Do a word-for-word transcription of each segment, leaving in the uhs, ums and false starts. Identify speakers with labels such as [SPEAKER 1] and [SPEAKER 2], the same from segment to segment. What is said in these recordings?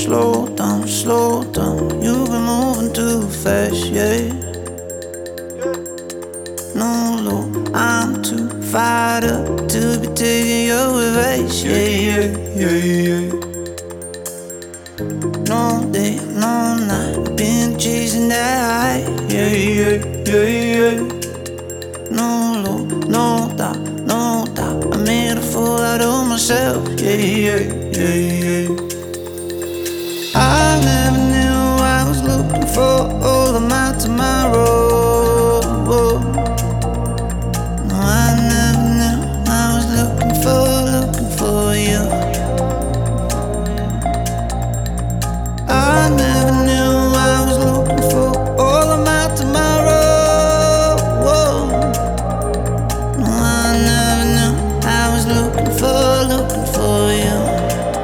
[SPEAKER 1] Slow down, slow down, you've been moving too fast, yeah. No, look, I'm too fired up to be taking your advice, yeah, yeah, yeah, yeah. No day, no night, been chasing that high, yeah, yeah, yeah, yeah. No low, no doubt, no doubt, I made a fool out of myself, yeah, yeah, yeah, yeah. I never knew I was looking for all of my tomorrow. No, I never knew I was looking for, looking for you. I never knew I was looking for all of my tomorrow. No, I never knew I was looking for, looking for you.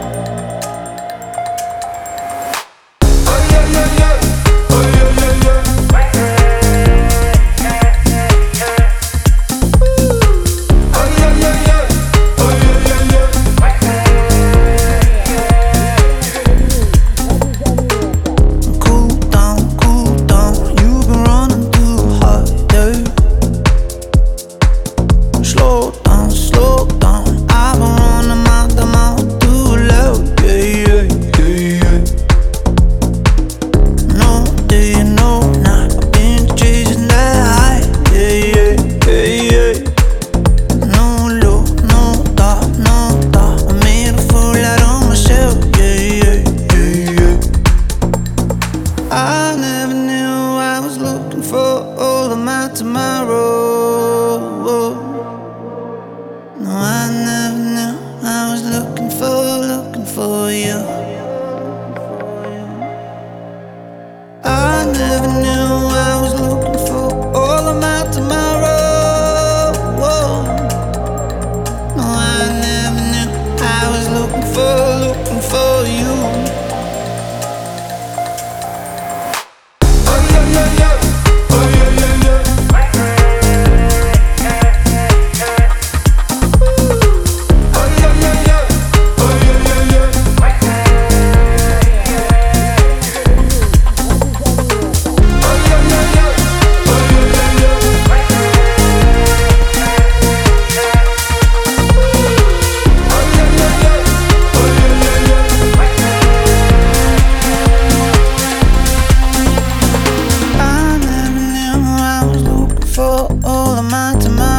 [SPEAKER 1] I never knew I was looking for all of my tomorrow. No, I never knew I was looking for, looking for you. I never knew I was looking for all of my tomorrow. No, I never knew I was looking for, looking for you. For all of my tomorrow.